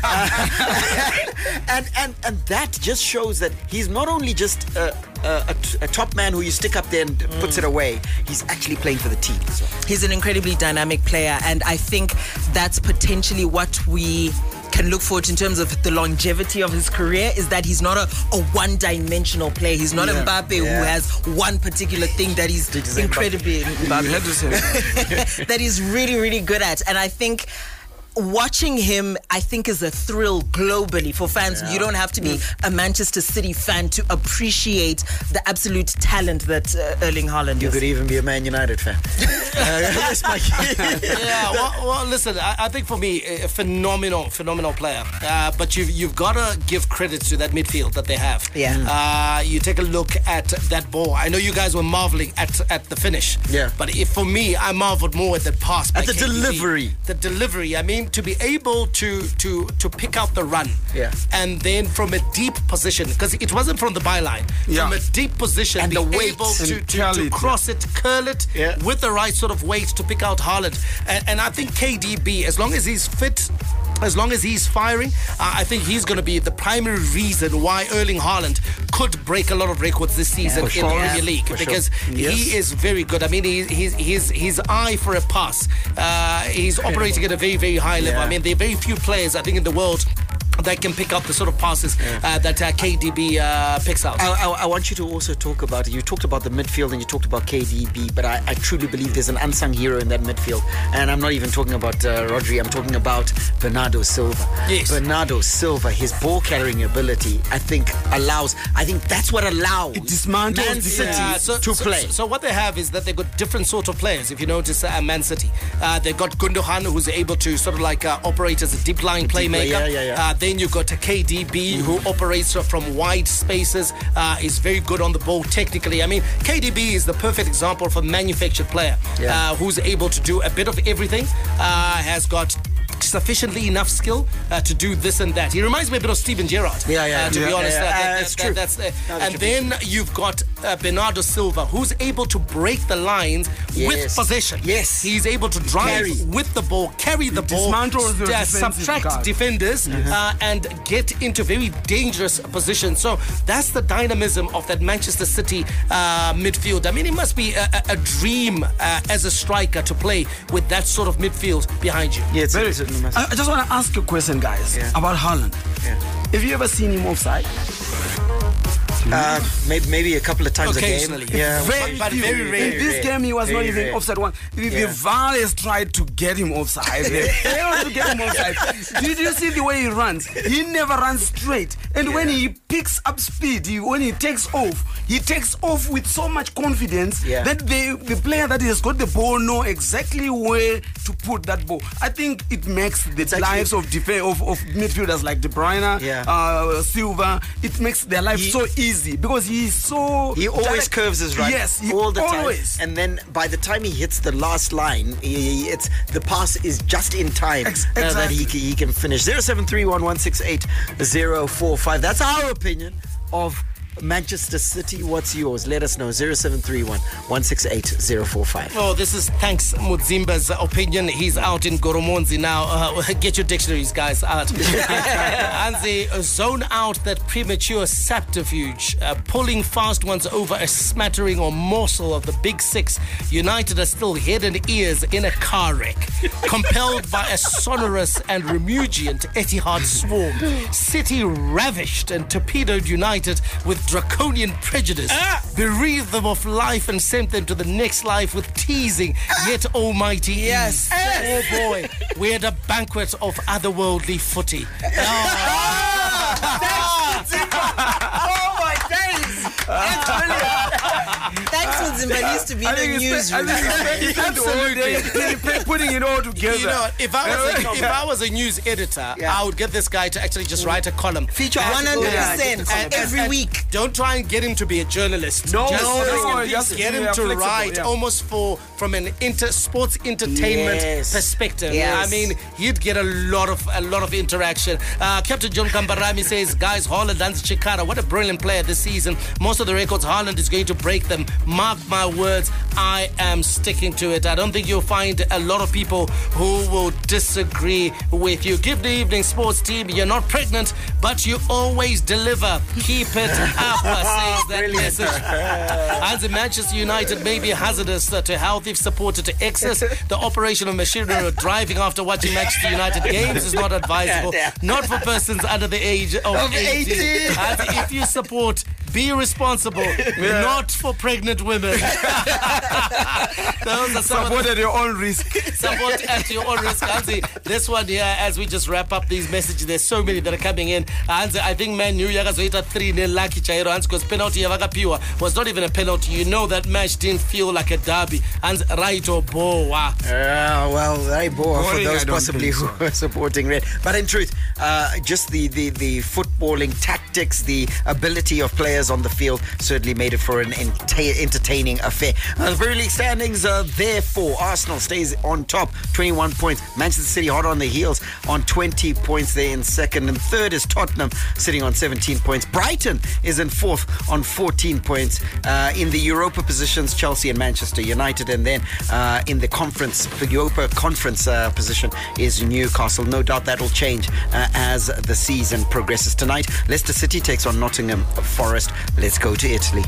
and and and that just shows that he's not only just a, a, a, a top man who you stick up there and mm. puts it away. He's actually playing for the team as well.
He's an incredibly dynamic player, and I think that's potentially what we can look forward to in terms of the longevity of his career, is that he's not a, a one-dimensional player. He's not
Yeah.
Mbappe
Yeah.
who has one particular thing that he's
say
incredibly
You had to say that.
that he's really, really good at. And I think watching him, I think, is a thrill globally for fans.
Yeah.
You don't have to be a Manchester City fan to appreciate the absolute talent that uh, Erling Haaland
You
is.
could even be a Man United fan. uh, that's my
Yeah, well, well listen, I, I think for me, a phenomenal, phenomenal player. Uh, but you've, you've got to give credit to that midfield that they have.
Yeah. Mm.
Uh, you take a look at that ball. I know you guys were marveling at, at the finish.
Yeah.
But if, for me, I marveled more at the pass. by
At the
K D B.
delivery.
The delivery. I mean, to be able to to to to pick out the run.
Yeah.
And then from a deep position, because it wasn't from the byline,
Yeah.
from a deep position,
And
be
the weight
able to,
and
to,
curl
to
it,
cross it, curl it
Yeah.
with the right sort of weight to pick out Haaland. And, and I think K D B, as long as he's fit, as long as he's firing, uh, I think he's going to be the primary reason why Erling Haaland could break a lot of records this season
for
in the
sure.
Premier
Yeah,
League,
for
because
sure. Yes.
he is very good. I mean, he, he's, his his eye for a pass, uh, he's operating at a very, very high level.
Yeah.
I mean, there are very few players, I think, in the world that can pick up the sort of passes uh, that uh, K D B uh, picks out.
I, I, I want you to also talk about, you talked about the midfield and you talked about K D B, but I, I truly believe there's an unsung hero in that midfield. And I'm not even talking about uh, Rodri, I'm talking about Bernardo Silva.
Yes.
Bernardo Silva, his ball carrying ability, I think allows, I think that's what allows
It dismantles
Man
the-
City
Yeah, so,
to
so,
play.
So, so what they have is that they've got different sort of players. If you notice, uh, Man City, uh, they've got Gundogan, who's able to sort of like uh, operate as a deep lying playmaker.
yeah, yeah, yeah.
Uh, then you've got a K D B who operates from wide spaces. Uh, is very good on the ball technically. I mean, K D B is the perfect example of a manufactured player
Yeah.
uh, who's able to do a bit of everything. Uh, has got sufficiently enough skill uh, to do this and that. He reminds me a bit of Steven Gerrard.
Yeah, yeah.
Uh, to
Yeah,
be honest,
yeah,
that,
yeah.
that-
Uh,
that-
it's
that-
true.
that's uh,
No,
and
that's
then you've got uh, Bernardo Silva, who's able to break the lines
Yes.
with possession.
Yes.
He's able to drive
Carry.
with the ball, carry the ball,
dismantles the
uh,
defensive
subtract
guard.
defenders, uh, and get into very dangerous positions. So that's the dynamism of that Manchester City uh, midfield. I mean, it must be a, a, a dream uh, as a striker to play with that sort of midfield behind you.
Yeah, it's,
Very-
it's, it's,
I, I just want to ask a question, guys,
Yeah.
about Haaland.
Yeah.
Have you ever seen him offside?
Uh, maybe, maybe a couple of times
Occasionally.
a game. Yeah,
Very, but very rare.
In this game, he was
Very
not even
rare.
offside one. The, the
Yeah.
V A R has tried to get him offside. They failed to get him offside. Did you see the way he runs? He never runs straight. And when he picks up speed, he, when he takes off, he takes off with so much confidence
Yeah.
that the, the player that has got the ball know exactly where to put that ball. I think it makes the
actually-
lives of, def- of of midfielders like De Bruyne,
Yeah.
uh, Silva, it makes their life
He-
so easy because he's so
He always
direct.
curves his right.
Yes, he
all the
always.
time. And then by the time he hits the last line, he, he- it's the pass is just in time
Ex-
uh, that he,
exactly.
he can finish. zero seven three one one six eight zero four five. That's our opinion of Manchester City. What's yours? Let us know. zero seven three one one six eight zero four five.
Oh, this is Thanks Mudzimba's opinion. He's out in Goromonzi now. Uh, get your dictionaries, guys, out. And they zone out that premature subterfuge, uh, pulling fast ones over a smattering or morsel of the Big Six. United are still head and ears in a car wreck, compelled by a sonorous and remugiant Etihad swarm. City ravished and torpedoed United with draconian prejudice, bereaved them of life and sent them to the next life with teasing yet almighty
Yes.
ease. Oh boy, we had a banquet of otherworldly footy.
Oh my days! That's brilliant. Thanks, Mudzimba needs to be in the newsroom.
Absolutely. Putting it all together.
You know, if I was a, if I was a news editor, I would get this guy to actually just write a column.
Feature
And-
one hundred percent
and- and-
every
and
week.
Don't try and get him to be a journalist.
No,
just,
no,
just
no,
get
just-
get him
yeah,
to
flexible,
write
yeah.
almost for from an inter sports entertainment
Yes.
perspective.
Yes.
I mean, he'd get a lot of a lot of interaction. Uh, Captain John Kambarami says, guys, Haaland and Chikara, what a brilliant player this season. Most of the records, Haaland is going to break them. Mark my words, I am sticking to it. I don't think you'll find a lot of people who will disagree with you. Good evening, sports team. You're not pregnant, but you always deliver. Keep it up, says that message. As in Manchester United may be hazardous uh, to health if supported to excess. The operation of machinery or driving after watching Manchester United games is not advisable. Not for persons under the age of,
Of
eighteen.
eighteen.
As if you support, be responsible. Not for pregnant women. Those are some of
Support
the
at your own risk.
support at your own risk. Anzi, this one here, as we just wrap up these messages, there's so many that are coming in. Anzi, I think Man U yakazoita three nil lucky chairo. Anzi, because penalty yavakapiwa was not even a penalty. You know that match didn't feel like a derby. Anzi, right or boa.
Uh, well, very bored for
Boring,
those
I don't
possibly
think so.
who are supporting Red. But in truth, uh, just the, the, the footballing tactics tactics, the ability of players on the field certainly made it for an enta- entertaining affair. Uh, the Premier League standings are therefore Arsenal stays on top, twenty-one points. Manchester City hot on the heels on twenty points there in second. And third is Tottenham sitting on seventeen points. Brighton is in fourth on fourteen points. Uh, in the Europa positions, Chelsea and Manchester United. And then uh, in the conference, the Europa conference uh, position is Newcastle. No doubt that will change uh, as the season progresses. Tonight, Leicester City takes on Nottingham Forest. Let's go to Italy.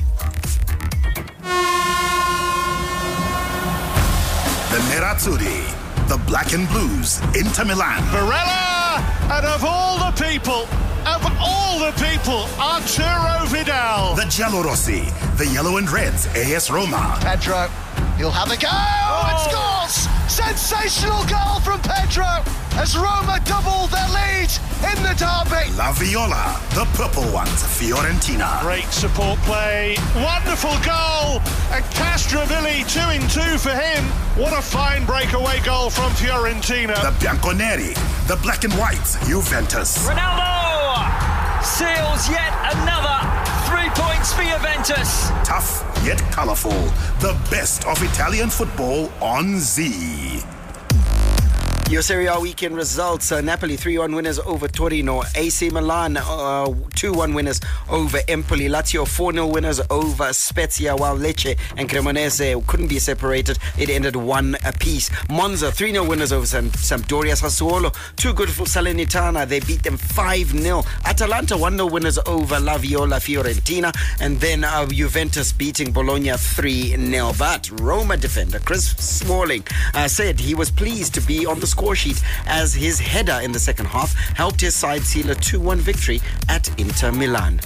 The Nerazzurri, the Black and Blues, Inter Milan.
Barella, and of all the people, of all the people, Arturo Vidal.
The Giallorossi, the Yellow and Reds, A S Roma.
Pedro, he'll have a go, oh. and scores! Sensational goal from Pedro as Roma double their lead in the derby.
La Viola, the Purple Ones, Fiorentina.
Great support play, wonderful goal, and Castrovilli two in two for him. What a fine breakaway goal from Fiorentina.
The Bianconeri, the Black and Whites, Juventus.
Ronaldo seals yet another three points for Juventus.
Tough yet colourful, the best of Italian football on Z.
Your Serie A weekend results. Uh, Napoli three one winners over Torino. A C Milan uh, two one winners over Empoli. Lazio four nil winners over Spezia, while Lecce and Cremonese couldn't be separated. It ended one apiece. Monza three nil winners over Sam- Sampdoria. Sassuolo too good for Salernitana. They beat them five nil. Atalanta one nil winners over La Viola Fiorentina. And then uh, Juventus beating Bologna three nil. But Roma defender Chris Smalling uh, said he was pleased to be on the score sheet as his header in the second half helped his side seal a two one victory at Inter Milan.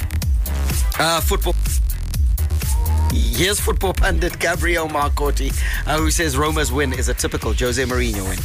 Uh, football. Here's football pundit Gabriel Marcotti, uh, who says Roma's win is a typical Jose Mourinho win.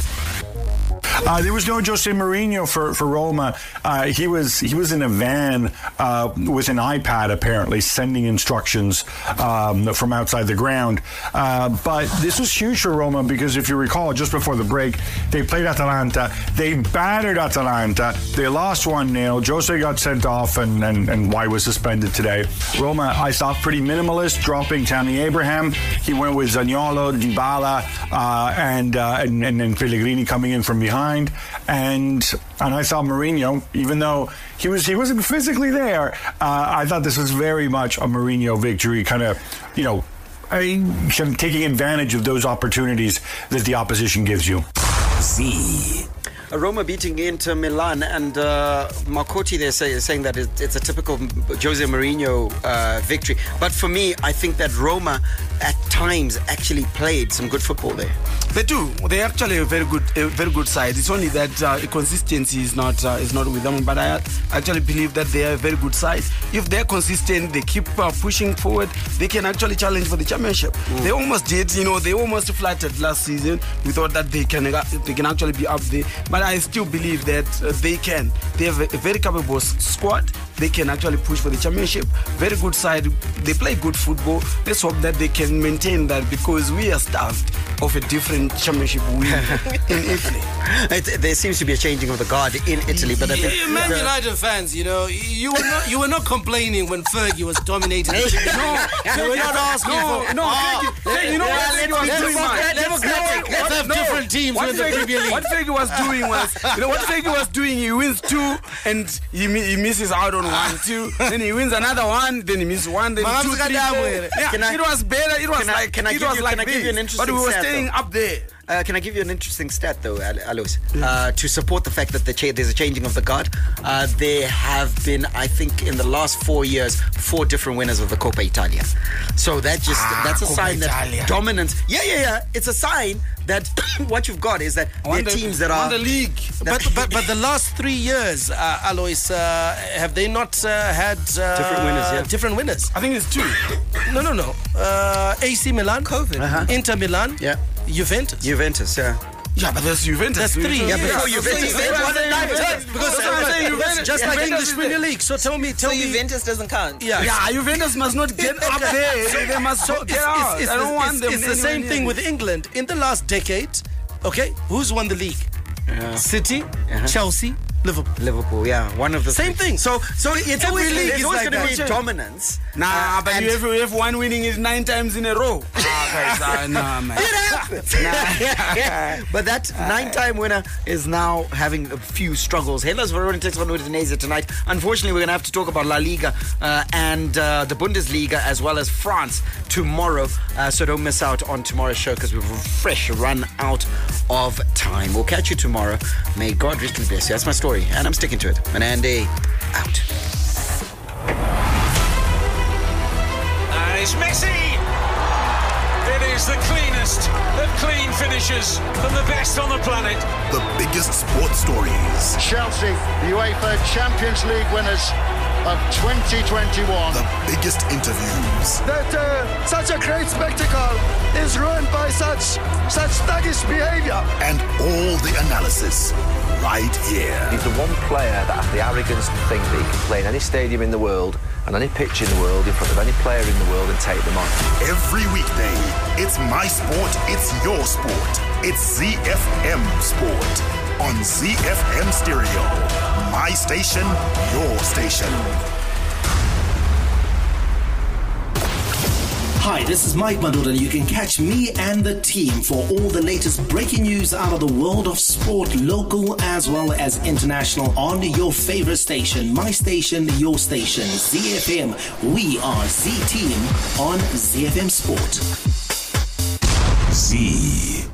Uh, there was no Jose Mourinho for, for Roma. Uh, he was he was in a van uh, with an iPad, apparently, sending instructions um, from outside the ground. Uh, but this was huge for Roma because, if you recall, just before the break, they played Atalanta. They battered Atalanta. They lost one nil. Jose got sent off, and, and, and White was suspended today. Roma, I saw pretty minimalist, dropping Tammy Abraham. He went with Zaniolo, Dybala, uh, and, uh, and, and and Pellegrini coming in from behind. And and I saw Mourinho, even though he was he wasn't physically there. Uh, I thought this was very much a Mourinho victory, kind of, you know, a, taking advantage of those opportunities that the opposition gives you.
Z. Roma beating Inter Milan, and uh, Marcotti there say, saying that it, it's a typical Jose Mourinho uh, victory. But for me, I think that Roma at times actually played some good football there.
They do. They're actually a very good, a very good side. It's only that uh, consistency is not uh, is not with them. But I actually believe that they are a very good side. If they're consistent, they keep uh, pushing forward, they can actually challenge for the championship. Mm. They almost did. You know, they almost flattered last season. We thought that they can they can actually be up there. But I still believe that uh, they can. They have a, a very capable squad. They can actually push for the championship. Very good side. They play good football. Let's hope that they can maintain that, because we are starved of a different championship win in Italy.
It, there seems to be a changing of the guard in Italy, but I think
yeah, Man United fans, you know, you were not you were not complaining when Fergie was dominating.
No,
you were not asking
no,
for
no.
Oh,
Fergie, you know
yeah,
what Fergie was
let's,
doing?
let's, let's, let's, let's have
no,
different teams
what
in the
Fergie,
Premier League.
What Fergie was doing was, you know, what Fergie was doing, he wins two and he, he misses out on one, two, then he wins another one, then he misses one, then two, three, four. Yeah, I, it was better. It was
can
like
I, can I
it
give
was
you,
like
can I give you an interesting
but we were
stat,
staying
though?
up there.
Uh, can I give you an interesting stat, though, Alois? Uh, to support the fact that the cha- there's a changing of the guard, uh, there have been, I think, in the last four years, four different winners of the Coppa Italia. So that just ah, that's a Coppa sign Italia. That dominance. Yeah, yeah, yeah. It's a sign that what you've got is that there are teams that are
the league. But, but but the last three years, uh, Alois, uh, have they not uh, had uh,
different winners? Yeah.
Different winners.
I think it's two.
No, no, no. Uh, A C Milan, COVID. Uh-huh. Inter Milan.
Yeah.
Juventus.
Juventus, yeah.
Yeah, but there's Juventus.
That's three.
Yeah, before
yeah.
Juventus, they won it nine times.
Because Juventus, just like English Premier League. So tell me, tell
so
me.
Juventus doesn't count.
Yeah, yeah. Juventus must not get up there. So they must so get out.
It's, it's,
I don't
it's,
want
it's,
them.
It's the same thing with England. In the last decade, okay, who's won the league?
Yeah.
City, uh-huh. Chelsea, Liverpool.
Liverpool, yeah, one of the
same
three.
thing.
So, so it's
Every
always,
league
there's
is
always
like
going to
that.
be dominance.
Nah,
Uh,
but
and-
you have, you have one winning is nine times in a row. Ah, guys, ah, nah, man.
It happens. Nah. But that nine-time winner is now having a few struggles. Hellas Verona takes on Udinese tonight. Unfortunately, we're going to have to talk about La Liga uh, and uh, the Bundesliga as well as France tomorrow. Uh, so don't miss out on tomorrow's show because we've fresh run out of time. We'll catch you tomorrow. May God richly bless you. That's my story, and I'm sticking to it. Menande, out.
And it's Messi! It is the cleanest of clean finishes and the best on the planet.
The biggest sports stories.
Chelsea, the UEFA Champions League winners of twenty twenty-one.
The biggest interviews.
That uh, such a great spectacle is ruined by such such thuggish behaviour.
And all the analysis right here.
He's the one player that has the arrogance to think that he can play in any stadium in the world and any pitch in the world in front of any player in the world and take them on.
Every weekday, it's my sport, it's your sport. It's Z F M Sport on Z F M Stereo. My station, your station.
Hi, this is Mike Madoda, and you can catch me and the team for all the latest breaking news out of the world of sport, local as well as international, on your favorite station, my station, your station, Z F M. We are Z Team on Z F M Sport.
Z